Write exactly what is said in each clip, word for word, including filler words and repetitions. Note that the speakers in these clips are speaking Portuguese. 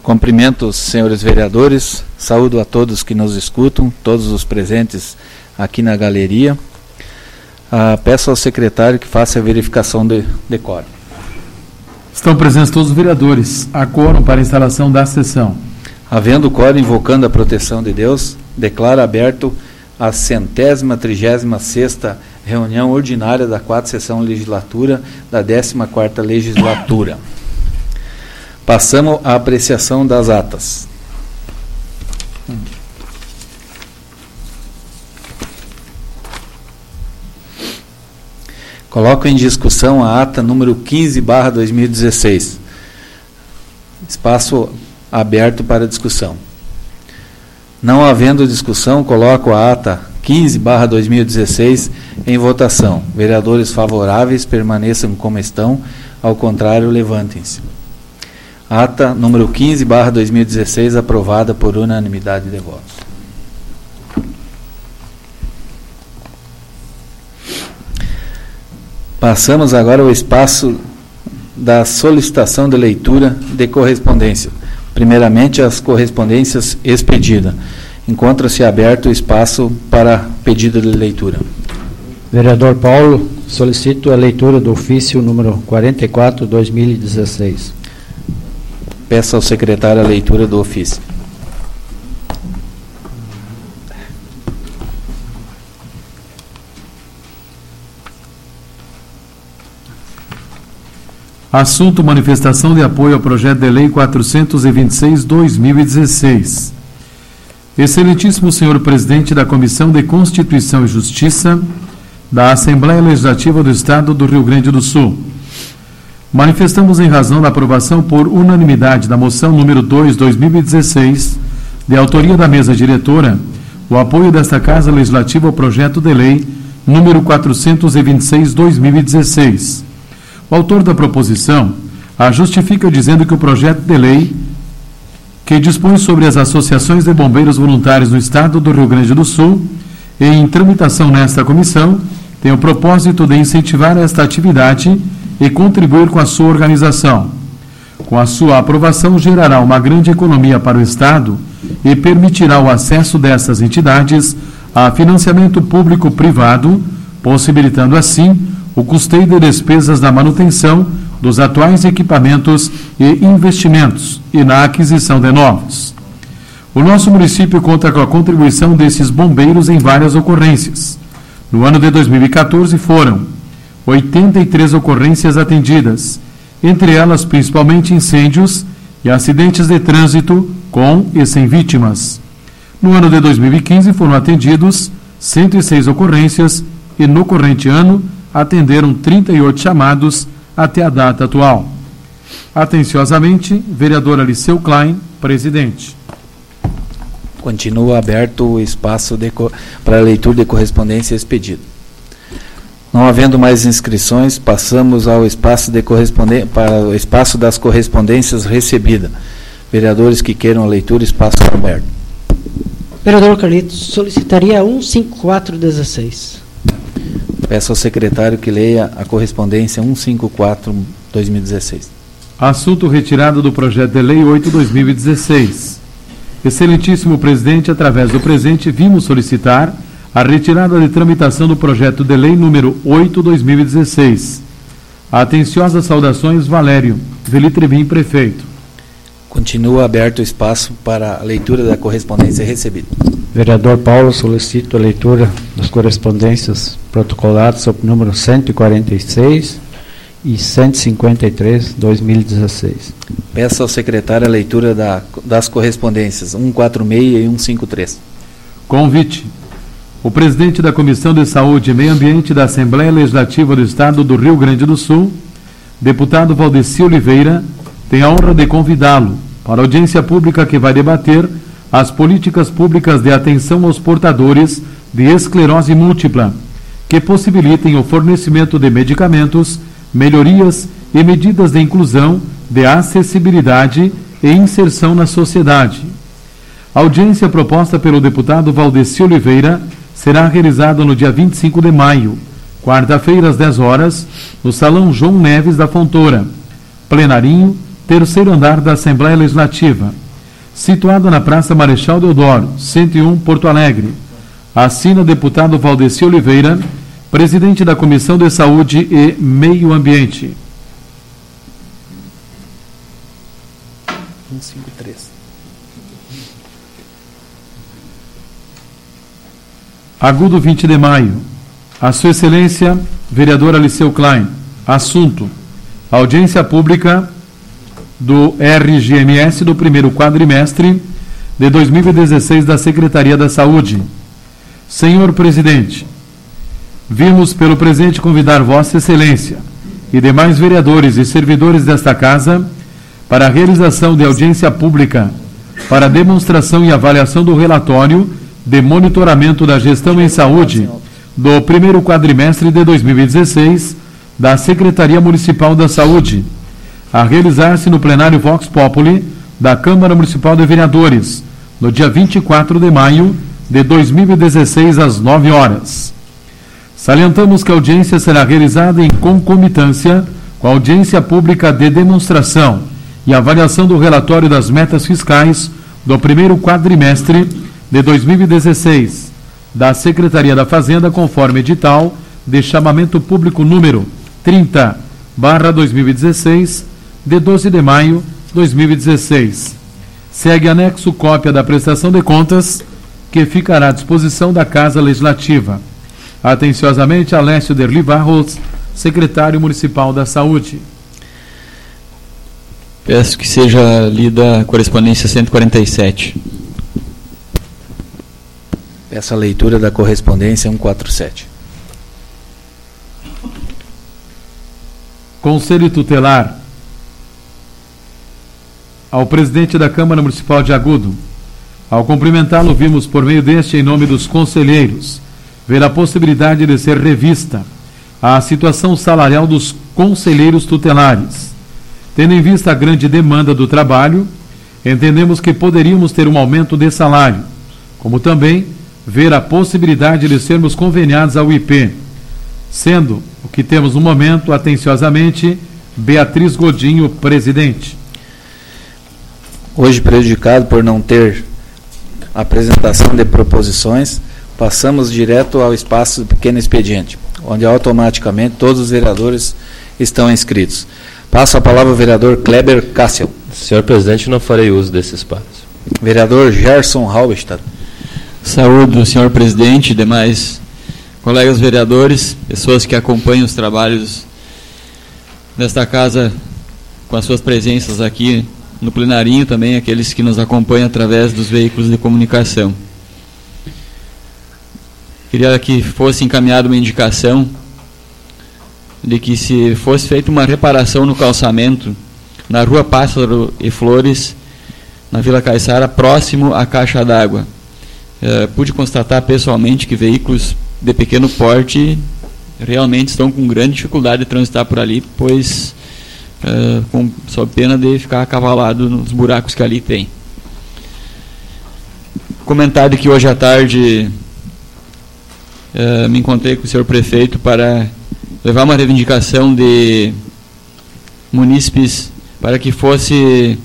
Cumprimento os senhores vereadores, saúdo a todos que nos escutam, todos os presentes aqui na galeria. Ah, peço ao secretário que faça a verificação de, de quórum. Estão presentes todos os vereadores. Há quórum para a instalação da sessão. Havendo quórum, invocando a proteção de Deus, declaro aberto a centésima trigésima sexta reunião ordinária da quarta sessão legislatura da décima quarta legislatura. Passamos à apreciação das atas. Coloco em discussão a ata número quinze barra dois mil e dezesseis. Espaço aberto para discussão. Não havendo discussão, coloco a ata quinze barra dois mil e dezesseis em votação. Vereadores favoráveis permaneçam como estão, ao contrário, levantem-se. Ata número quinze barra dois mil e dezesseis aprovada por unanimidade de votos. Passamos agora ao espaço da solicitação de leitura de correspondência. Primeiramente, as correspondências expedidas. Encontra-se aberto o espaço para pedido de leitura. Vereador Paulo, solicito a leitura do ofício número quarenta e quatro, dois mil e dezesseis. Peço ao secretário a leitura do ofício. Assunto: manifestação de apoio ao projeto de lei quatrocentos e vinte e seis barra dois mil e dezesseis. Excelentíssimo senhor presidente da Comissão de Constituição e Justiça da Assembleia Legislativa do Estado do Rio Grande do Sul, manifestamos em razão da aprovação por unanimidade da moção número dois barra dois mil e dezesseis, de autoria da mesa diretora, o apoio desta Casa Legislativa ao projeto de lei número quatrocentos e vinte e seis barra dois mil e dezesseis. O autor da proposição a justifica dizendo que o projeto de lei, que dispõe sobre as associações de bombeiros voluntários no Estado do Rio Grande do Sul, em tramitação nesta comissão, tem o propósito de incentivar esta atividade e contribuir com a sua organização. Com a sua aprovação, gerará uma grande economia para o Estado e permitirá o acesso dessas entidades a financiamento público-privado, possibilitando assim o custeio de despesas da manutenção dos atuais equipamentos e investimentos e na aquisição de novos. O nosso município conta com a contribuição desses bombeiros em várias ocorrências. No ano de dois mil e quatorze foram oitenta e três ocorrências atendidas, entre elas principalmente incêndios e acidentes de trânsito com e sem vítimas. No ano de dois mil e quinze foram atendidos cento e seis ocorrências e no corrente ano atenderam trinta e oito chamados até a data atual. Atenciosamente, vereador Aliceu Klein, presidente. Continua aberto o espaço de, para a leitura de correspondência expedida. Não havendo mais inscrições, passamos ao espaço de correspondência, para o espaço das correspondências recebidas. Vereadores que queiram a leitura, espaço aberto. Vereador Carlitos, solicitaria cento e cinquenta e quatro dezesseis. Peço ao secretário que leia a correspondência cento e cinquenta e quatro barra dois mil e dezesseis. Assunto retirado do projeto de lei oito barra dois mil e dezesseis. Excelentíssimo presidente, através do presente, vimos solicitar a retirada de tramitação do projeto de lei número oito barra dois mil e dezesseis. Atenciosas saudações, Valério Velitrevim, prefeito. Continua aberto o espaço para a leitura da correspondência recebida. Vereador Paulo, solicito a leitura das correspondências protocoladas sob o número cento e quarenta e seis e cento e cinquenta e três barra dois mil e dezesseis. Peço ao secretário a leitura da, das correspondências cento e quarenta e seis e cento e cinquenta e três. Convite. O presidente da Comissão de Saúde e Meio Ambiente da Assembleia Legislativa do Estado do Rio Grande do Sul, deputado Valdeci Oliveira, tem a honra de convidá-lo para a audiência pública que vai debater as políticas públicas de atenção aos portadores de esclerose múltipla, que possibilitem o fornecimento de medicamentos, melhorias e medidas de inclusão, de acessibilidade e inserção na sociedade. A audiência proposta pelo deputado Valdeci Oliveira será realizada no dia vinte e cinco de maio, quarta-feira, às dez horas, no Salão João Neves da Fontoura. Plenarinho, terceiro andar da Assembleia Legislativa, situada na Praça Marechal Deodoro, cento e um, Porto Alegre. Assina deputado Valdeci Oliveira, presidente da Comissão de Saúde e Meio Ambiente. um cinco três. Agudo vinte de maio. A Sua Excelência, vereador Aliceu Klein. Assunto: audiência pública do R G M S do primeiro quadrimestre de dois mil e dezesseis da Secretaria da Saúde. Senhor Presidente, vimos pelo presente convidar Vossa Excelência e demais vereadores e servidores desta Casa para a realização de audiência pública para demonstração e avaliação do relatório de monitoramento da gestão em saúde do primeiro quadrimestre de dois mil e dezesseis da Secretaria Municipal da Saúde, a realizar-se no plenário Vox Populi da Câmara Municipal de Vereadores, no dia vinte e quatro de maio de dois mil e dezesseis, às nove horas. Salientamos que a audiência será realizada em concomitância com a audiência pública de demonstração e avaliação do relatório das metas fiscais do primeiro quadrimestre de dois mil e dezesseis, da Secretaria da Fazenda, conforme edital de chamamento público número trinta barra dois mil e dezesseis, de doze de maio de dois mil e dezesseis. Segue anexo cópia da prestação de contas, que ficará à disposição da Casa Legislativa. Atenciosamente, Alessio Derli Barros, secretário municipal da Saúde. Peço que seja lida a correspondência cento e quarenta e sete. Peço a leitura da correspondência cento e quarenta e sete. Conselho Tutelar. Ao presidente da Câmara Municipal de Agudo. Ao cumprimentá-lo, vimos por meio deste, em nome dos conselheiros, ver a possibilidade de ser revista a situação salarial dos conselheiros tutelares. Tendo em vista a grande demanda do trabalho, entendemos que poderíamos ter um aumento de salário, como também ver a possibilidade de sermos conveniados ao I P, sendo o que temos no momento, atenciosamente, Beatriz Godinho, presidente. Hoje, prejudicado por não ter apresentação de proposições, passamos direto ao espaço do pequeno expediente, onde automaticamente todos os vereadores estão inscritos. Passo a palavra ao vereador Kleber Cassel. Senhor presidente, não farei uso desse espaço. Vereador Gerson Halberstadt. Saúdo, senhor presidente, demais colegas vereadores, pessoas que acompanham os trabalhos desta casa com as suas presenças aqui no plenarinho, também aqueles que nos acompanham através dos veículos de comunicação. Queria que fosse encaminhada uma indicação de que se fosse feita uma reparação no calçamento na Rua Pássaro e Flores, na Vila Caiçara, próximo à caixa d'água. Uh, pude constatar pessoalmente que veículos de pequeno porte realmente estão com grande dificuldade de transitar por ali, pois uh, com, sob pena de ficar acavalado nos buracos que ali tem. Comentário que hoje à tarde uh, me encontrei com o senhor prefeito para levar uma reivindicação de munícipes para que fosse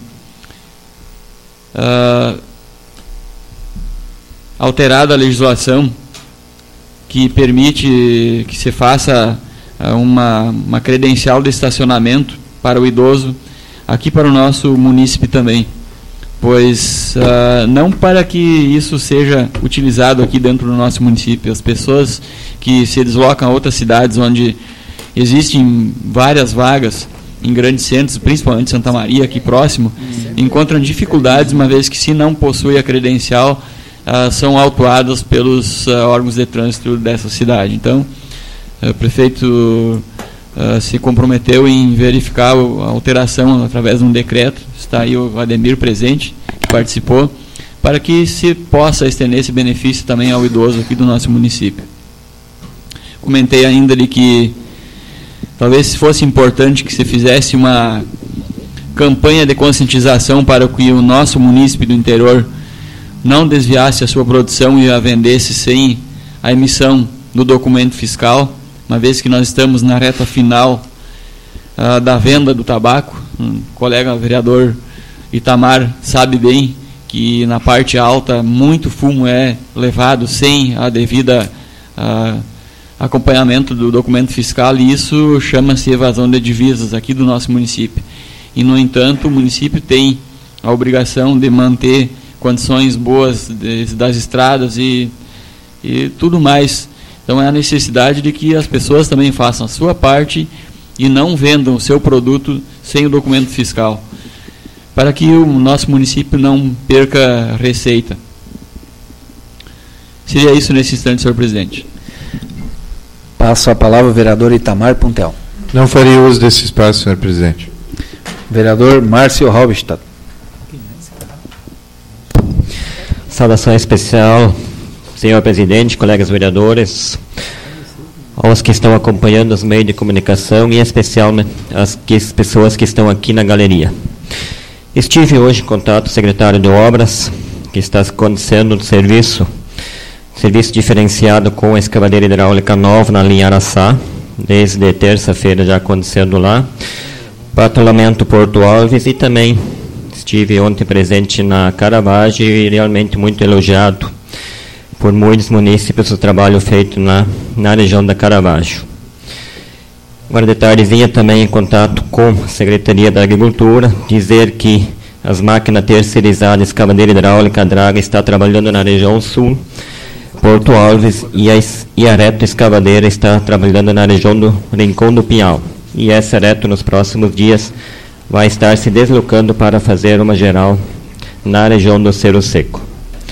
uh, alterada a legislação que permite que se faça uh, uma, uma credencial de estacionamento para o idoso aqui para o nosso munícipe também, pois uh, não para que isso seja utilizado aqui dentro do nosso município. As pessoas que se deslocam a outras cidades onde existem várias vagas em grandes centros, principalmente Santa Maria, aqui próximo, encontram dificuldades, uma vez que, se não possui a credencial, uh, são autuadas pelos uh, órgãos de trânsito dessa cidade. Então, uh, o prefeito uh, se comprometeu em verificar a alteração através de um decreto. Está aí o Ademir presente, que participou, para que se possa estender esse benefício também ao idoso aqui do nosso município. Comentei ainda de que talvez fosse importante que se fizesse uma campanha de conscientização para que o nosso munícipe do interior não desviasse a sua produção e a vendesse sem a emissão do documento fiscal, uma vez que nós estamos na reta final uh, da venda do tabaco. um colega vereador Itamar sabe bem que na parte alta muito fumo é levado sem a devida a, acompanhamento do documento fiscal, e isso chama-se evasão de divisas aqui do nosso município. E, no entanto, o município tem a obrigação de manter condições boas de, das estradas e, e tudo mais. Então, é a necessidade de que as pessoas também façam a sua parte e não vendam o seu produto sem o documento fiscal, para que o nosso município não perca receita. Seria isso nesse instante, senhor presidente. Passo a palavra ao vereador Itamar Puntel. Não farei uso desse espaço, senhor presidente. Vereador Márcio Halberstadt. Saudação especial, senhor presidente, colegas vereadores, aos que estão acompanhando os meios de comunicação e, em especial, né, as, que, as pessoas que estão aqui na galeria. Estive hoje em contato com o secretário de Obras, que está acontecendo um serviço, serviço diferenciado com a escavadeira hidráulica nova na linha Araçá, desde terça-feira já acontecendo lá, patrulhamento Porto Alves, e também estive ontem presente na Caravaggio e realmente muito elogiado por muitos munícipes o trabalho feito na, na região da Caravaggio. Agora de tarde vinha também em contato com a Secretaria da Agricultura, dizer que as máquinas terceirizadas, escavadeira hidráulica, a Draga, está trabalhando na região sul, Porto Alves, e a, e a Reto Escavadeira está trabalhando na região do Rincão do Pinhal. E essa Reto, nos próximos dias, vai estar se deslocando para fazer uma geral na região do Cerro Seco.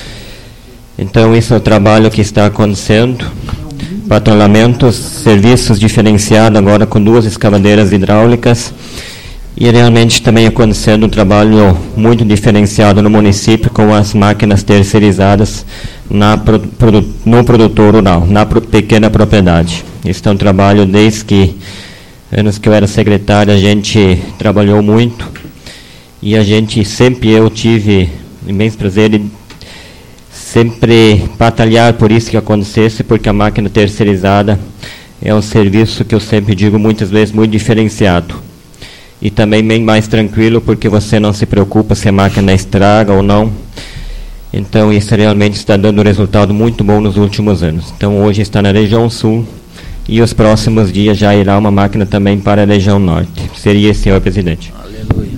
Então, isso é o trabalho que está acontecendo. Patrulhamentos, serviços diferenciados agora com duas escavadeiras hidráulicas, e realmente também acontecendo um trabalho muito diferenciado no município com as máquinas terceirizadas na, no produtor rural, na pequena propriedade. Isso é um trabalho desde que anos que eu era secretário, a gente trabalhou muito, e a gente sempre, eu tive imenso prazer de sempre batalhar por isso que acontecesse, porque a máquina terceirizada é um serviço que eu sempre digo muitas vezes muito diferenciado, e também bem mais tranquilo, porque você não se preocupa se a máquina estraga ou não. Então isso realmente está dando um resultado muito bom nos últimos anos. Então hoje está na região sul, e os próximos dias já irá uma máquina também para a região norte. Seria esse, senhor presidente. Aleluia.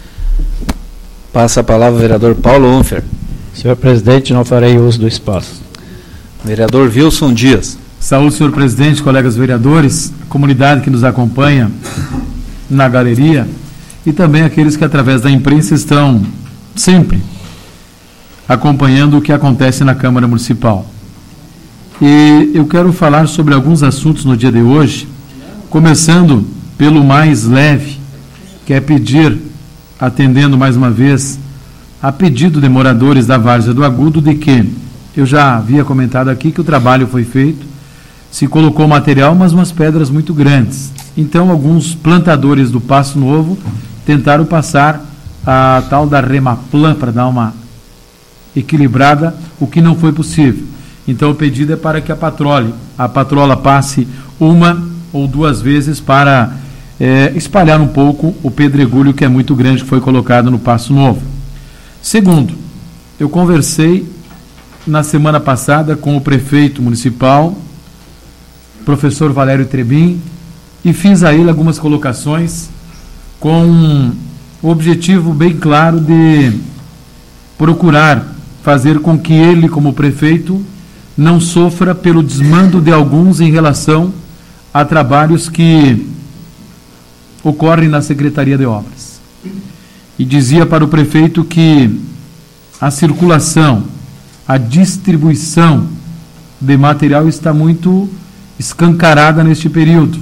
Passa a palavra ao vereador Paulo Unfer. Senhor presidente, não farei uso do espaço. Vereador Wilson Dias. Saúde, senhor presidente, colegas vereadores, comunidade que nos acompanha na galeria, e também aqueles que através da imprensa estão sempre acompanhando o que acontece na Câmara Municipal. E eu quero falar sobre alguns assuntos no dia de hoje, começando pelo mais leve, que é pedir, atendendo mais uma vez a pedido de moradores da Várzea do Agudo, de que eu já havia comentado aqui que o trabalho foi feito, se colocou material, mas umas pedras muito grandes. Então, alguns plantadores do Passo Novo tentaram passar a tal da Remaplan para dar uma equilibrada, o que não foi possível. Então, o pedido é para que a patrole, a patrola passe uma ou duas vezes para é, espalhar um pouco o pedregulho que é muito grande, que foi colocado no Passo Novo. Segundo, eu conversei na semana passada com o prefeito municipal, professor Valério Trebin, e fiz a ele algumas colocações com o objetivo bem claro de procurar fazer com que ele, como prefeito, não sofra pelo desmando de alguns em relação a trabalhos que ocorrem na Secretaria de Obras. E dizia para o prefeito que a circulação, a distribuição de material está muito escancarada neste período.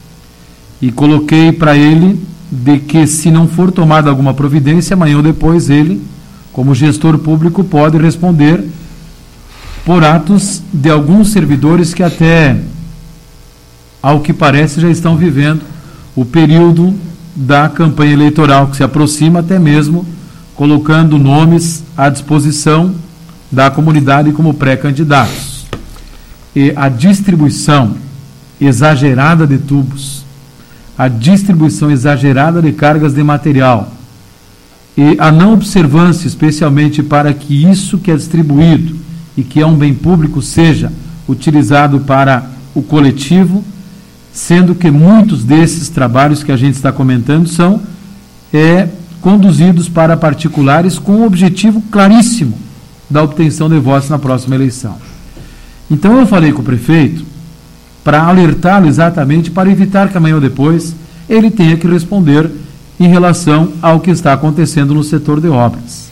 E coloquei para ele de que, se não for tomada alguma providência, amanhã ou depois ele, como gestor público, pode responder por atos de alguns servidores que até, ao que parece, já estão vivendo o período da campanha eleitoral, que se aproxima, até mesmo colocando nomes à disposição da comunidade como pré-candidatos. E a distribuição exagerada de tubos, a distribuição exagerada de cargas de material e a não observância, especialmente para que isso que é distribuído e que é um bem público seja utilizado para o coletivo, sendo que muitos desses trabalhos que a gente está comentando são é, conduzidos para particulares com o objetivo claríssimo da obtenção de votos na próxima eleição. Então eu falei com o prefeito para alertá-lo exatamente para evitar que amanhã ou depois ele tenha que responder em relação ao que está acontecendo no setor de obras.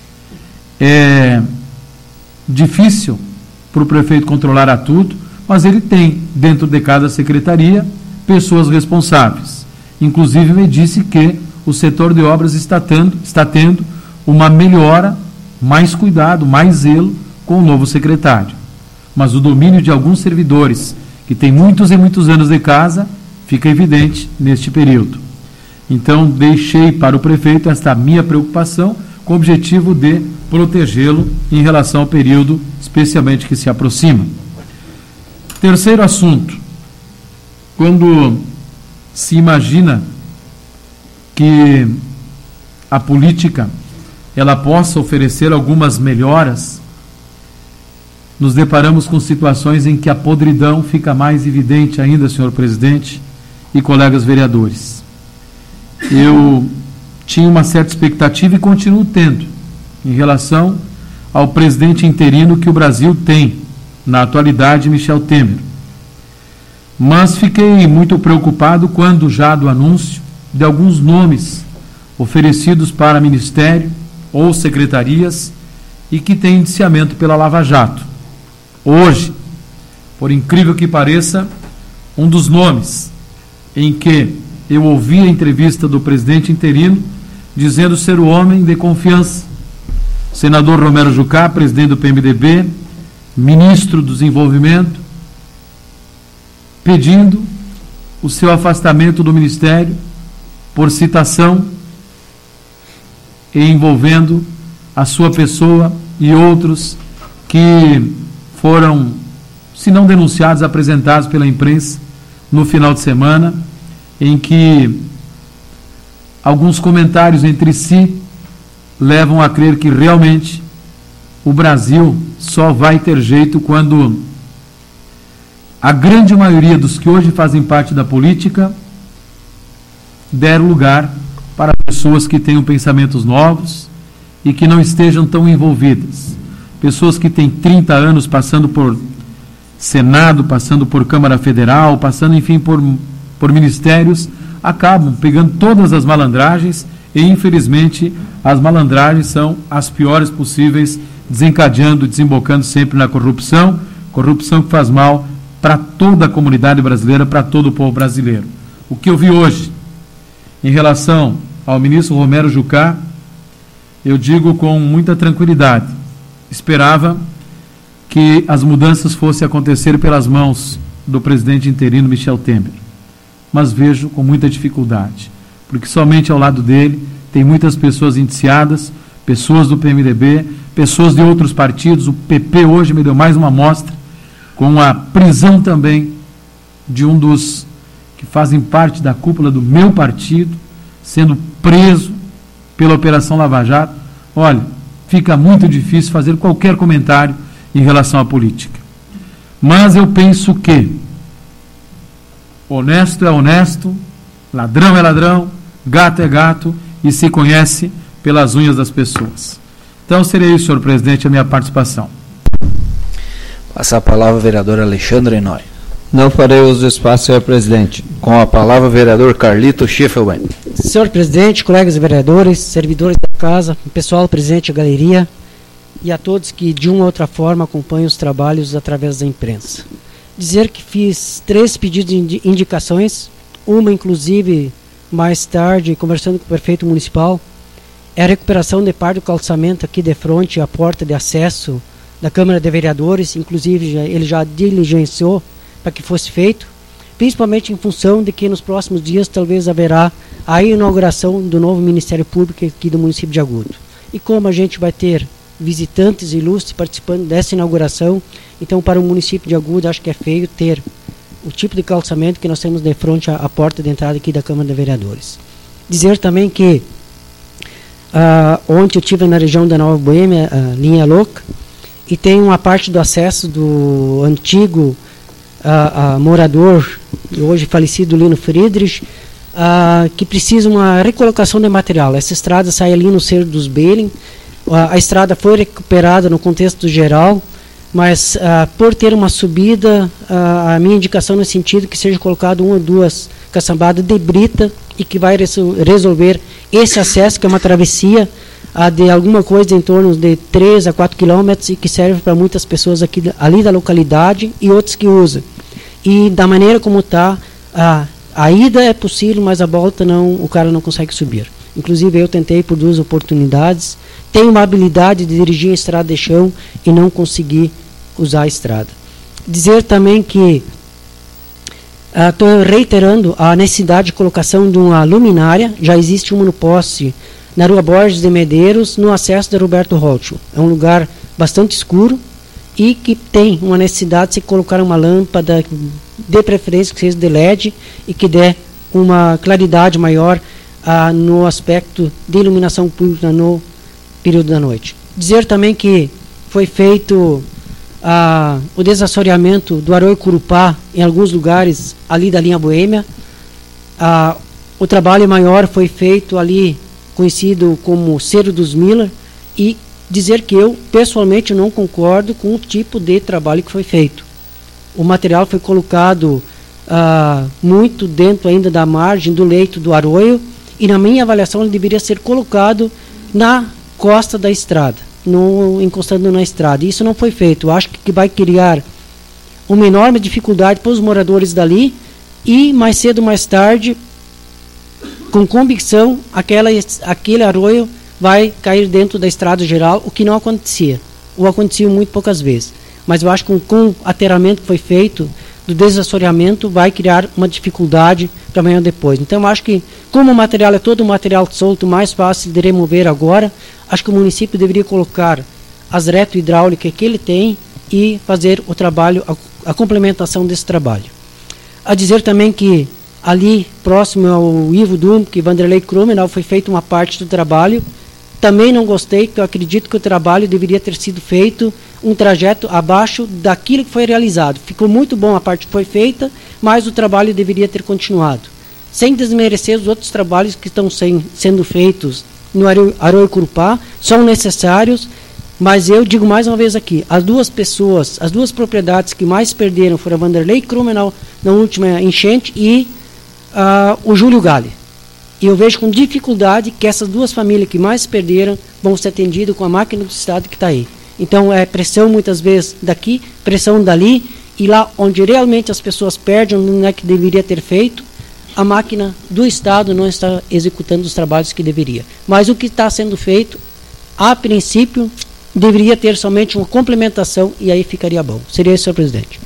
É difícil para o prefeito controlar a tudo, mas ele tem, dentro de cada secretaria, pessoas responsáveis. Inclusive, me disse que o setor de obras está tendo, está tendo uma melhora, mais cuidado, mais zelo com o novo secretário. Mas o domínio de alguns servidores, que têm muitos e muitos anos de casa, fica evidente neste período. Então, deixei para o prefeito esta minha preocupação, com o objetivo de protegê-lo em relação ao período, especialmente que se aproxima. Terceiro assunto, quando se imagina que a política ela possa oferecer algumas melhoras, nos deparamos com situações em que a podridão fica mais evidente ainda, senhor presidente e colegas vereadores. Eu tinha uma certa expectativa e continuo tendo em relação ao presidente interino que o Brasil tem, na atualidade, Michel Temer. Mas fiquei muito preocupado quando, já do anúncio de alguns nomes oferecidos para ministério ou secretarias e que têm indiciamento pela Lava Jato. Hoje, por incrível que pareça, um dos nomes em que eu ouvi a entrevista do presidente interino dizendo ser o homem de confiança, senador Romero Jucá, presidente do P M D B, ministro do Desenvolvimento, pedindo o seu afastamento do ministério por citação e envolvendo a sua pessoa e outros que foram, se não denunciados, apresentados pela imprensa no final de semana, em que alguns comentários entre si levam a crer que realmente o Brasil só vai ter jeito quando a grande maioria dos que hoje fazem parte da política der lugar para pessoas que tenham pensamentos novos e que não estejam tão envolvidas. Pessoas que têm trinta anos passando por Senado, passando por Câmara Federal, passando, enfim, por, por ministérios, acabam pegando todas as malandragens e, infelizmente, as malandragens são as piores possíveis, desencadeando, desembocando sempre na corrupção, corrupção que faz mal para toda a comunidade brasileira, para todo o povo brasileiro. O que eu vi hoje, em relação ao ministro Romero Jucá, eu digo com muita tranquilidade, esperava que as mudanças fossem acontecer pelas mãos do presidente interino Michel Temer, mas vejo com muita dificuldade, porque somente ao lado dele tem muitas pessoas indiciadas, pessoas do P M D B, pessoas de outros partidos. O P P hoje me deu mais uma amostra, com a prisão também de um dos que fazem parte da cúpula do meu partido, sendo preso pela Operação Lava Jato. Olha, fica muito difícil fazer qualquer comentário em relação à política. Mas eu penso que honesto é honesto, ladrão é ladrão, gato é gato e se conhece pelas unhas das pessoas. Então seria isso, senhor presidente, a minha participação. Passa a palavra ao vereador Alexandre Enói. Não farei uso do espaço, senhor presidente. Com a palavra o vereador Carlito Schiffelbein. Senhor presidente, colegas vereadores, servidores da casa, pessoal presente, a galeria e a todos que de uma ou outra forma acompanham os trabalhos através da imprensa. Dizer que fiz três pedidos de indicações, uma inclusive mais tarde, conversando com o prefeito municipal, é a recuperação de parte do calçamento aqui de frente à porta de acesso da Câmara de Vereadores, inclusive já, ele já diligenciou para que fosse feito, principalmente em função de que nos próximos dias talvez haverá a inauguração do novo Ministério Público aqui do município de Agudo. E como a gente vai ter visitantes ilustres participando dessa inauguração, então para o município de Agudo acho que é feio ter o tipo de calçamento que nós temos de frente à, à porta de entrada aqui da Câmara de Vereadores. Dizer também que uh, ontem eu estive na região da Nova Boêmia, uh, linha louca, e tem uma parte do acesso do antigo uh, uh, morador, hoje falecido Lino Friedrich, uh, que precisa uma recolocação de material. Essa estrada sai ali no Cerro dos Beiling, uh, a estrada foi recuperada no contexto geral, mas uh, por ter uma subida, uh, a minha indicação no sentido que seja colocado uma ou duas caçambadas de brita e que vai resol resolver esse acesso, que é uma travessia uh, de alguma coisa em torno de três a quatro quilômetros e que serve para muitas pessoas aqui, ali da localidade e outros que usam. E da maneira como está, uh, a ida é possível, mas a volta não, o cara não consegue subir. Inclusive eu tentei por duas oportunidades, tenho uma habilidade de dirigir a estrada de chão e não consegui usar a estrada. Dizer também que estou uh, reiterando a necessidade de colocação de uma luminária. Já existe uma no poste na Rua Borges de Medeiros, no acesso da Roberto Holtz. É um lugar bastante escuro e que tem uma necessidade de se colocar uma lâmpada, de preferência que seja de L E D e que dê uma claridade maior uh, no aspecto de iluminação pública no período da noite. Dizer também que foi feito ah, o desassoreamento do Arroio Curupá em alguns lugares ali da linha Boêmia. Ah, o trabalho maior foi feito ali, conhecido como Cerro dos Miller, e dizer que eu pessoalmente não concordo com o tipo de trabalho que foi feito. O material foi colocado ah, muito dentro ainda da margem do leito do arroio, e na minha avaliação ele deveria ser colocado na costa da estrada, no, encostando na estrada. Isso não foi feito. Eu acho que vai criar uma enorme dificuldade para os moradores dali e mais cedo ou mais tarde, com convicção, aquela, aquele arroio vai cair dentro da estrada geral, o que não acontecia, ou acontecia muito poucas vezes. Mas eu acho que com o aterramento que foi feito, do desassoreamento, vai criar uma dificuldade para amanhã ou depois. Então eu acho que, como o material é todo um material solto, mais fácil de remover agora, acho que o município deveria colocar as reto-hidráulicas que ele tem e fazer o trabalho, a, a complementação desse trabalho. A dizer também que ali, próximo ao Ivo Dump, que Vanderlei Krumenau, foi feita uma parte do trabalho. Também não gostei, porque eu acredito que o trabalho deveria ter sido feito um trajeto abaixo daquilo que foi realizado. Ficou muito bom a parte que foi feita, mas o trabalho deveria ter continuado. Sem desmerecer os outros trabalhos que estão sem, sendo feitos no Arroio Curupá, são necessários, mas eu digo mais uma vez aqui, as duas pessoas, as duas propriedades que mais perderam foram a Vanderlei Krumenau na última enchente e uh, o Júlio Gale. E eu vejo com dificuldade que essas duas famílias que mais perderam vão ser atendidas com a máquina do Estado que está aí. Então é pressão muitas vezes daqui, pressão dali, e lá onde realmente as pessoas perdem, não é que deveria ter feito, a máquina do Estado não está executando os trabalhos que deveria. Mas o que está sendo feito, a princípio, deveria ter somente uma complementação e aí ficaria bom. Seria isso, senhor presidente.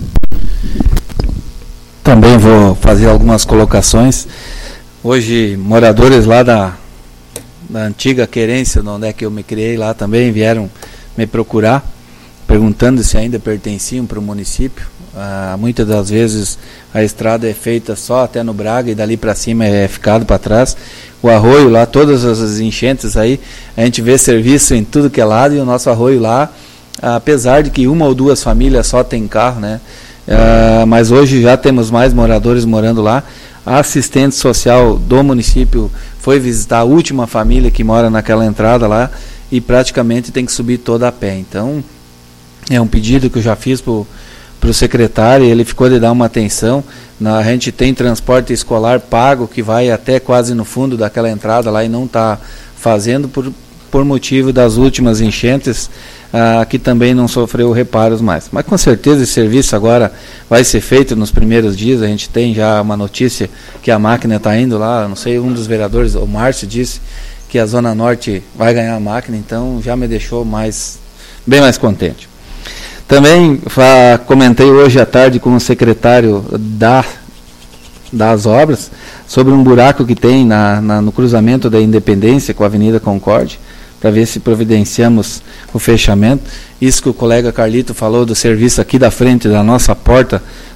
Também vou fazer algumas colocações. Hoje, moradores lá da, da antiga querência, onde é que eu me criei lá também, vieram me procurar, perguntando se ainda pertenciam para o município. Ah, muitas das vezes a estrada é feita só até no Braga e dali para cima é ficado para trás. O arroio lá, todas as enchentes aí, a gente vê serviço em tudo que é lado, e o nosso arroio lá, apesar de que uma ou duas famílias só tem carro, né? Ah, mas hoje já temos mais moradores morando lá. A assistente social do município foi visitar a última família que mora naquela entrada lá e praticamente tem que subir toda a pé. Então, é um pedido que eu já fiz para o secretário, e ele ficou de dar uma atenção. Na, a gente tem transporte escolar pago que vai até quase no fundo daquela entrada lá e não está fazendo por, por motivo das últimas enchentes, ah, que também não sofreu reparos mais. Mas com certeza esse serviço agora vai ser feito nos primeiros dias. A gente tem já uma notícia que a máquina está indo lá, não sei, um dos vereadores, o Márcio, disse que a Zona Norte vai ganhar a máquina, então já me deixou mais, bem mais contente. Também fa, comentei hoje à tarde com o secretário da, das obras sobre um buraco que tem na, na, no cruzamento da Independência com a Avenida Concórdia, para ver se providenciamos o fechamento. Isso que o colega Carlito falou do serviço aqui da frente da nossa porta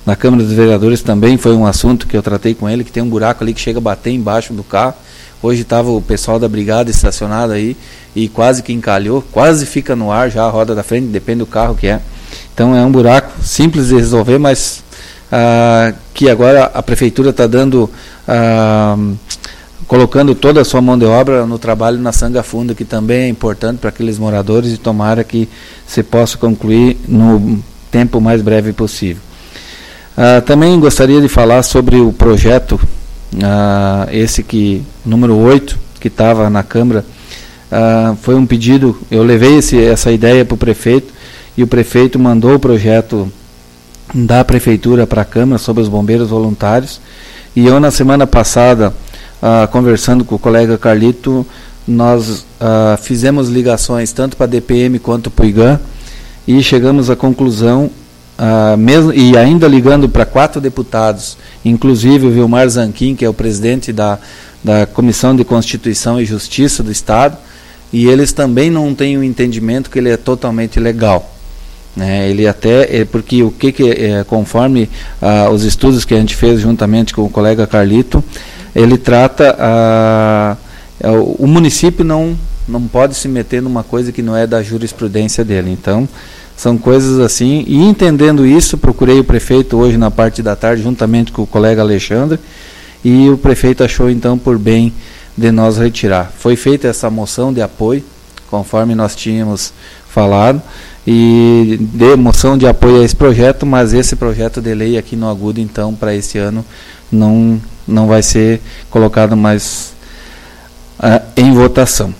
na Câmara dos Vereadores também foi um assunto que eu tratei com ele, que tem um buraco ali que chega a bater embaixo do carro. Hoje estava o pessoal da brigada estacionado aí e quase que encalhou, quase fica no ar já a roda da frente, depende do carro que é. Então é um buraco simples de resolver, mas ah, que agora a Prefeitura está dando, ah, colocando toda a sua mão de obra no trabalho na Sanga Funda, que também é importante para aqueles moradores, e tomara que se possa concluir no tempo mais breve possível. Ah, também gostaria de falar sobre o projeto, ah, esse que, número oito, que estava na Câmara. Ah, foi um pedido, eu levei esse, essa ideia para o prefeito, e o prefeito mandou o projeto da Prefeitura para a Câmara sobre os bombeiros voluntários, e eu na semana passada, ah, conversando com o colega Carlito, nós ah, fizemos ligações tanto para a D P M quanto para o I G A M, e chegamos à conclusão, ah, mesmo, e ainda ligando para quatro deputados, inclusive o Vilmar Zanquim, que é o presidente da, da Comissão de Constituição e Justiça do Estado, e eles também não têm o entendimento que ele é totalmente legal. Né? Ele até, é porque o que, que é, conforme ah, os estudos que a gente fez juntamente com o colega Carlito, ele trata, ah, o, o município não, não pode se meter numa coisa que não é da jurisprudência dele. Então, são coisas assim, e entendendo isso, procurei o prefeito hoje na parte da tarde, juntamente com o colega Alexandre, e o prefeito achou então por bem de nós retirar. Foi feita essa moção de apoio, conforme nós tínhamos falado, e de moção de apoio a esse projeto, mas esse projeto de lei aqui no Agudo, então, para esse ano, não, não vai ser colocado mais uh, em votação.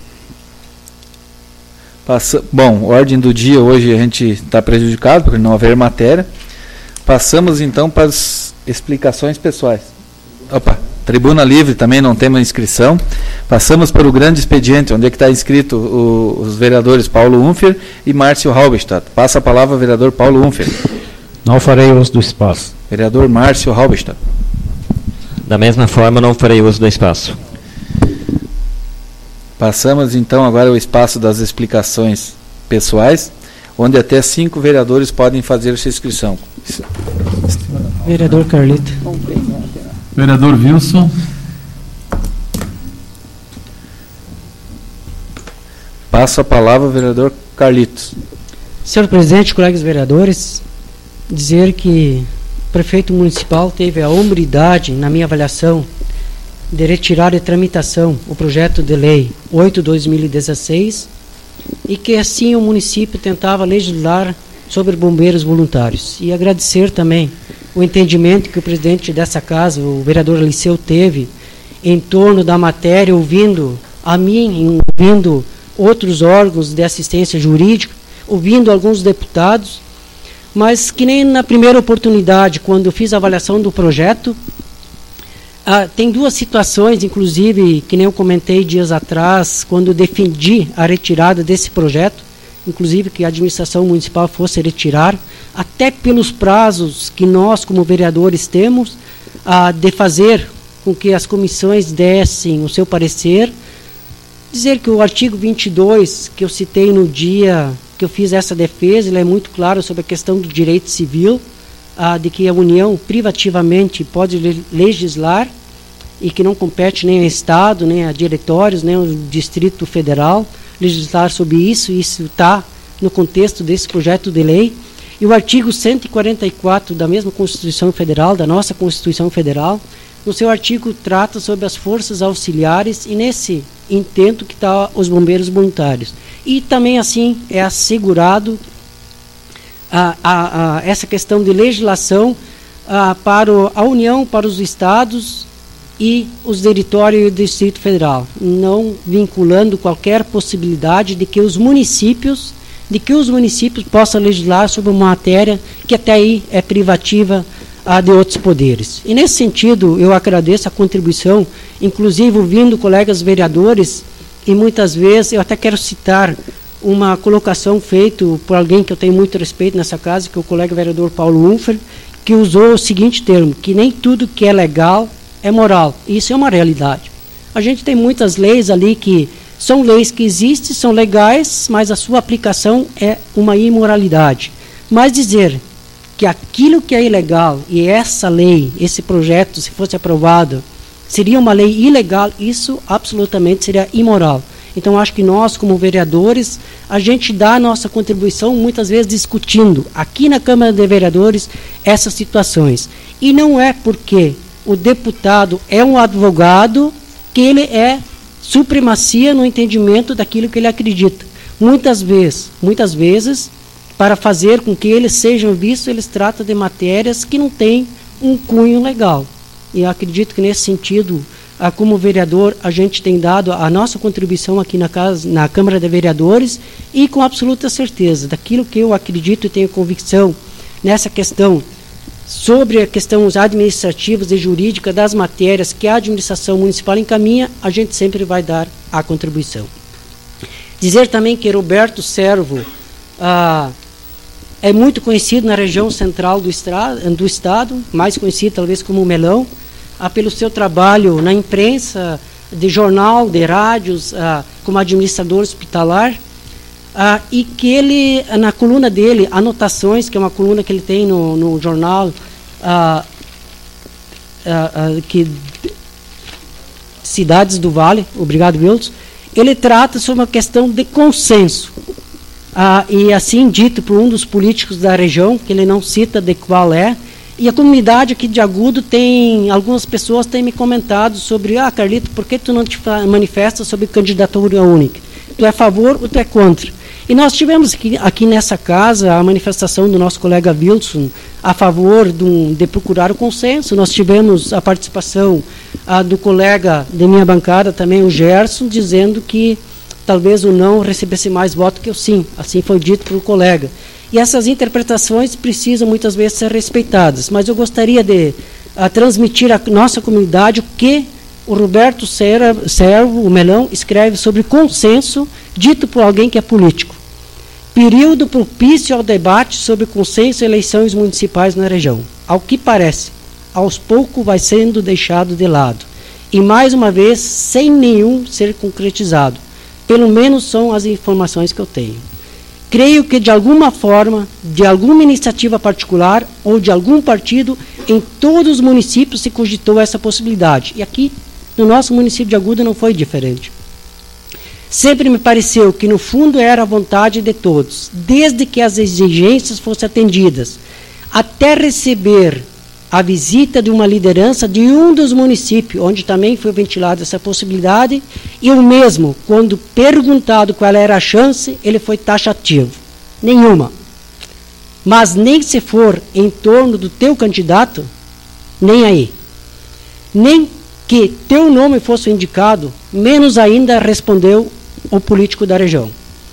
Passa, bom, ordem do dia, hoje a gente está prejudicado, porque não haver matéria. Passamos, então, para as explicações pessoais. Opa! Tribuna livre, também não temos inscrição. Passamos para o grande expediente, onde é que está inscrito o, os vereadores Paulo Unfer e Márcio Halberstadt. Passa a palavra ao vereador Paulo Unfer. Não farei uso do espaço. Vereador Márcio Halberstadt. Da mesma forma, não farei uso do espaço. Passamos então agora ao espaço das explicações pessoais, onde até cinco vereadores podem fazer sua inscrição. Vereador Carlito. Vereador Wilson. Passo a palavra ao vereador Carlitos. Senhor presidente, colegas vereadores, dizer que o prefeito municipal teve a hombridade, na minha avaliação, de retirar de tramitação o projeto de lei oito barra dois mil e dezesseis, e que assim o município tentava legislar sobre bombeiros voluntários. E agradecer também o entendimento que o presidente dessa casa, o vereador Aliceu, teve em torno da matéria, ouvindo a mim, ouvindo outros órgãos de assistência jurídica, ouvindo alguns deputados, mas que nem na primeira oportunidade, quando eu fiz a avaliação do projeto, ah, tem duas situações, inclusive, que nem eu comentei dias atrás, quando defendi a retirada desse projeto, inclusive que a administração municipal fosse retirar, até pelos prazos que nós, como vereadores, temos, ah, de fazer com que as comissões dessem o seu parecer. Dizer que o artigo vinte e dois, que eu citei no dia que eu fiz essa defesa, ele é muito claro sobre a questão do direito civil, ah, de que a União privativamente pode le legislar e que não compete nem ao Estado, nem a diretórios, nem ao Distrito Federal, legislar sobre isso, e isso está no contexto desse projeto de lei. E o artigo cento e quarenta e quatro da mesma Constituição Federal, da nossa Constituição Federal, no seu artigo trata sobre as forças auxiliares, e nesse intento que está os bombeiros voluntários. E também assim é assegurado a, a, a, essa questão de legislação a, para a União, para os estados e os territórios e o Distrito Federal, não vinculando qualquer possibilidade de que os municípios, de que os municípios possam legislar sobre uma matéria que até aí é privativa a de outros poderes. E nesse sentido, eu agradeço a contribuição, inclusive ouvindo colegas vereadores, e muitas vezes, eu até quero citar uma colocação feita por alguém que eu tenho muito respeito nessa casa, que é o colega vereador Paulo Unfer, que usou o seguinte termo, que nem tudo que é legal é moral. Isso é uma realidade. A gente tem muitas leis ali que são leis que existem, são legais, mas a sua aplicação é uma imoralidade. Mas dizer que aquilo que é ilegal, e essa lei, esse projeto, se fosse aprovado, seria uma lei ilegal, isso absolutamente seria imoral. Então, acho que nós, como vereadores, a gente dá a nossa contribuição, muitas vezes discutindo aqui na Câmara de Vereadores essas situações. E não é porque o deputado é um advogado que ele é supremacia no entendimento daquilo que ele acredita. Muitas vezes, muitas vezes, para fazer com que eles sejam vistos, eles tratam de matérias que não têm um cunho legal. E eu acredito que, nesse sentido, como vereador, a gente tem dado a nossa contribuição aqui na, casa, na Câmara de Vereadores e com absoluta certeza daquilo que eu acredito e tenho convicção nessa questão sobre a questão administrativa e jurídica das matérias que a administração municipal encaminha, a gente sempre vai dar a contribuição. Dizer também que Roberto Servo ah, é muito conhecido na região central do, estra, do estado, mais conhecido talvez como Melão, ah, pelo seu trabalho na imprensa, de jornal, de rádios, ah, como administrador hospitalar, ah, e que ele, na coluna dele, Anotações, que é uma coluna que ele tem no, no jornal, ah, ah, ah, que, Cidades do Vale, obrigado, Wilson, ele trata sobre uma questão de consenso. Ah, e assim dito por um dos políticos da região, que ele não cita de qual é, e a comunidade aqui de Agudo tem, algumas pessoas têm me comentado sobre, ah, Carlito, por que tu não te manifestas sobre candidatura única? Tu é a favor ou tu é contra? E nós tivemos aqui, aqui nessa casa a manifestação do nosso colega Wilson a favor de, de procurar o consenso. Nós tivemos a participação a, do colega de minha bancada também, o Gerson, dizendo que talvez o não recebesse mais voto que o sim. Assim foi dito pelo colega. E essas interpretações precisam muitas vezes ser respeitadas. Mas eu gostaria de a, transmitir à nossa comunidade o que o Roberto Servo, o Melão, escreve sobre consenso, dito por alguém que é político. Período propício ao debate sobre consenso e eleições municipais na região. Ao que parece, aos poucos vai sendo deixado de lado. E mais uma vez, sem nenhum ser concretizado. Pelo menos são as informações que eu tenho. Creio que, de alguma forma, de alguma iniciativa particular ou de algum partido, em todos os municípios se cogitou essa possibilidade. E aqui, no nosso município de Agudo, não foi diferente. Sempre me pareceu que, no fundo, era a vontade de todos, desde que as exigências fossem atendidas, até receber a visita de uma liderança de um dos municípios, onde também foi ventilada essa possibilidade, e o mesmo, quando perguntado qual era a chance, ele foi taxativo. Nenhuma. Mas nem se for em torno do teu candidato, nem aí. Nem que teu nome fosse indicado, menos ainda respondeu o político da região.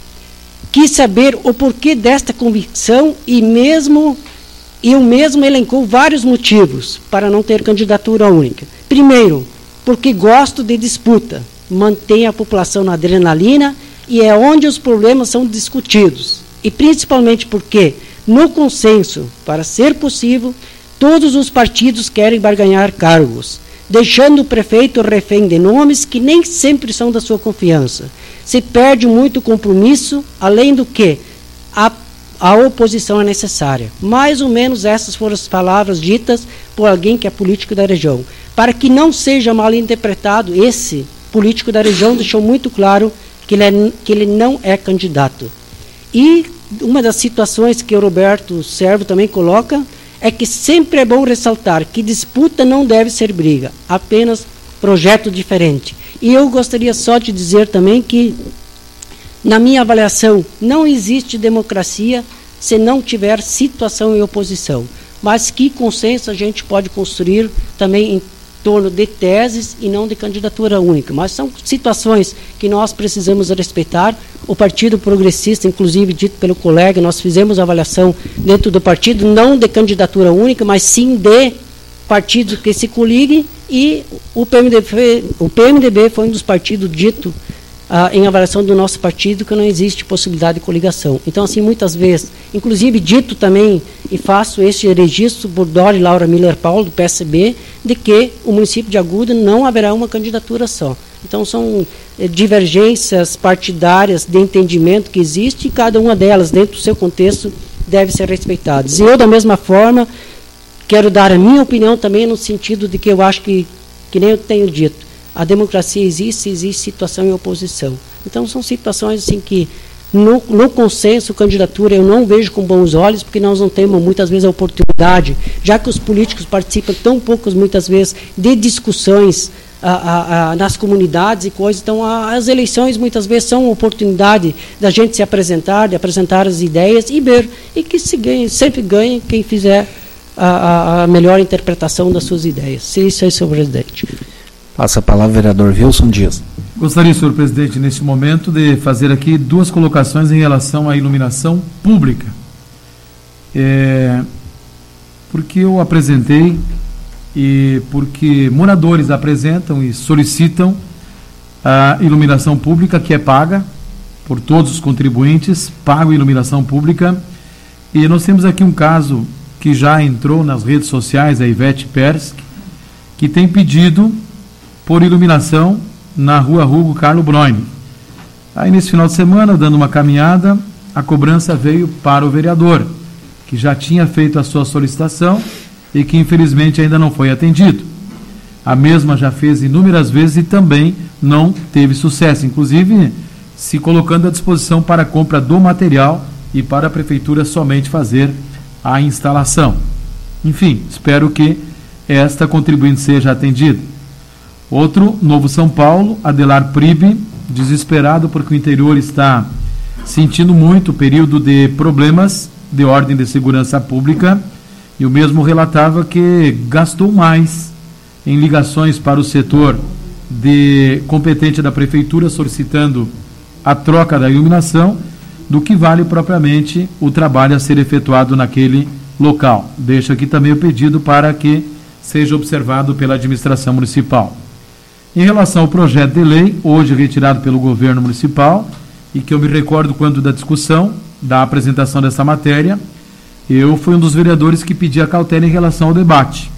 Quis saber o porquê desta convicção e mesmo... E o mesmo elencou vários motivos para não ter candidatura única. Primeiro, porque gosto de disputa, mantém a população na adrenalina e é onde os problemas são discutidos. E principalmente porque, no consenso, para ser possível, todos os partidos querem barganhar cargos, deixando o prefeito refém de nomes que nem sempre são da sua confiança. Se perde muito compromisso, além do que a A oposição é necessária. Mais ou menos essas foram as palavras ditas por alguém que é político da região. Para que não seja mal interpretado, esse político da região deixou muito claro que ele, é, que ele não é candidato. E uma das situações que o Roberto Servo também coloca é que sempre é bom ressaltar que disputa não deve ser briga, apenas projeto diferente. E eu gostaria só de dizer também que, na minha avaliação, não existe democracia se não tiver situação e oposição. Mas que consenso a gente pode construir também em torno de teses e não de candidatura única. Mas são situações que nós precisamos respeitar. O Partido Progressista, inclusive dito pelo colega, nós fizemos avaliação dentro do partido, não de candidatura única, mas sim de partidos que se coliguem, e o P M D B, o P M D B foi um dos partidos dito Ah, em avaliação do nosso partido, que não existe possibilidade de coligação. Então, assim, muitas vezes, inclusive dito também, e faço este registro por Dora e Laura Miller Paulo, do P S B, de que o município de Agudo não haverá uma candidatura só. Então, são eh, divergências partidárias de entendimento que existem, e cada uma delas, dentro do seu contexto, devem ser respeitadas. E eu, da mesma forma, quero dar a minha opinião também no sentido de que eu acho que, que nem eu tenho dito, a democracia existe, existe situação e oposição. Então, são situações assim que, no, no consenso, candidatura, eu não vejo com bons olhos, porque nós não temos, muitas vezes, a oportunidade, já que os políticos participam tão poucas, muitas vezes, de discussões a, a, a, nas comunidades e coisas. Então, a, as eleições, muitas vezes, são uma oportunidade da gente se apresentar, de apresentar as ideias e ver, e que se ganhe, sempre ganhe quem fizer a, a, a melhor interpretação das suas ideias. Se isso é, senhor presidente. Passa a palavra, vereador Wilson Dias. Gostaria, senhor presidente, neste momento, de fazer aqui duas colocações em relação à iluminação pública. É, porque eu apresentei e porque moradores apresentam e solicitam a iluminação pública, que é paga por todos os contribuintes, paga a iluminação pública. E nós temos aqui um caso que já entrou nas redes sociais, a Ivete Persky, que tem pedido por iluminação na rua Hugo Carlo Broine. Aí, nesse final de semana, dando uma caminhada, a cobrança veio para o vereador, que já tinha feito a sua solicitação e que, infelizmente, ainda não foi atendido. A mesma já fez inúmeras vezes e também não teve sucesso, inclusive se colocando à disposição para a compra do material e para a prefeitura somente fazer a instalação. Enfim, espero que esta contribuinte seja atendida. Outro, Novo São Paulo, Adelar Pribe, desesperado porque o interior está sentindo muito período de problemas de ordem de segurança pública, e o mesmo relatava que gastou mais em ligações para o setor de competente da prefeitura solicitando a troca da iluminação do que vale propriamente o trabalho a ser efetuado naquele local. Deixo aqui também o pedido para que seja observado pela administração municipal. Em relação ao projeto de lei, hoje retirado pelo governo municipal, e que eu me recordo quando da discussão, da apresentação dessa matéria, eu fui um dos vereadores que pedi a cautela em relação ao debate.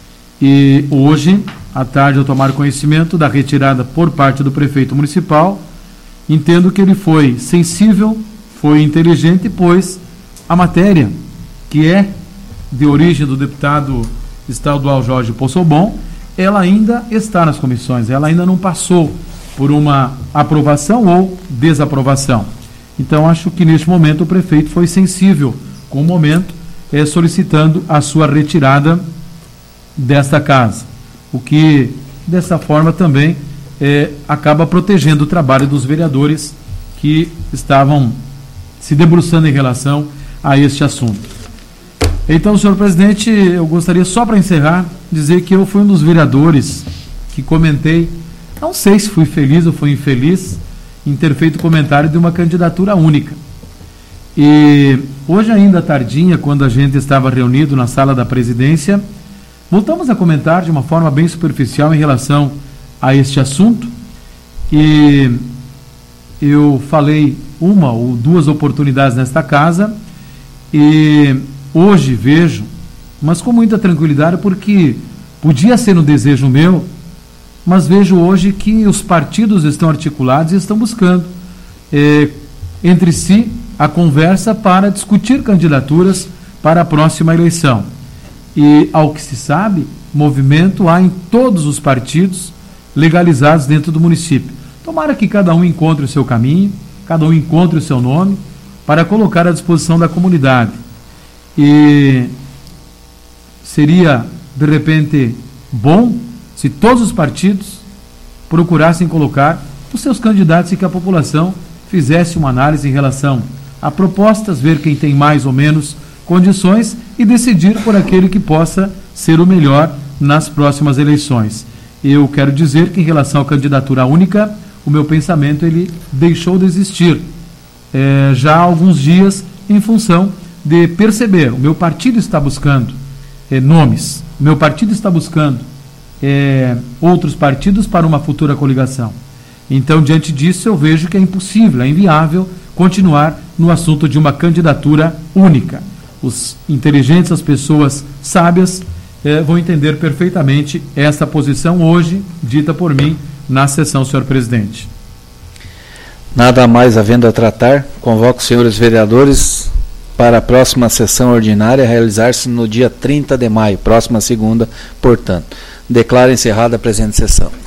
E hoje, à tarde, ao tomar conhecimento da retirada por parte do prefeito municipal, entendo que ele foi sensível, foi inteligente, pois a matéria, que é de origem do deputado estadual Jorge Possobon, ela ainda está nas comissões, ela ainda não passou por uma aprovação ou desaprovação. Então, acho que neste momento o prefeito foi sensível com o momento, é, solicitando a sua retirada desta casa, o que, dessa forma, também é, acaba protegendo o trabalho dos vereadores que estavam se debruçando em relação a este assunto. Então, senhor presidente, eu gostaria só para encerrar, dizer que eu fui um dos vereadores que comentei, não sei se fui feliz ou fui infeliz, em ter feito comentário de uma candidatura única. E hoje ainda tardinha, quando a gente estava reunido na sala da presidência, voltamos a comentar de uma forma bem superficial em relação a este assunto, e eu falei uma ou duas oportunidades nesta casa, e hoje vejo, mas com muita tranquilidade, porque podia ser um desejo meu, mas vejo hoje que os partidos estão articulados e estão buscando eh, entre si a conversa para discutir candidaturas para a próxima eleição. E, ao que se sabe, movimento há em todos os partidos legalizados dentro do município. Tomara que cada um encontre o seu caminho, cada um encontre o seu nome, para colocar à disposição da comunidade. E seria, de repente, bom se todos os partidos procurassem colocar os seus candidatos e que a população fizesse uma análise em relação a propostas, ver quem tem mais ou menos condições e decidir por aquele que possa ser o melhor nas próximas eleições. Eu quero dizer que, em relação à candidatura única, o meu pensamento ele deixou de existir é, já há alguns dias, em função de perceber, o meu partido está buscando é, nomes, o meu partido está buscando é, outros partidos para uma futura coligação. Então, diante disso, eu vejo que é impossível, é inviável continuar no assunto de uma candidatura única. Os inteligentes, as pessoas sábias, eh, vão entender perfeitamente esta posição hoje, dita por mim, na sessão, senhor presidente. Nada mais havendo a tratar, convoco os senhores vereadores para a próxima sessão ordinária realizar-se no dia trinta de maio, próxima segunda, portanto. Declaro encerrada a presente sessão.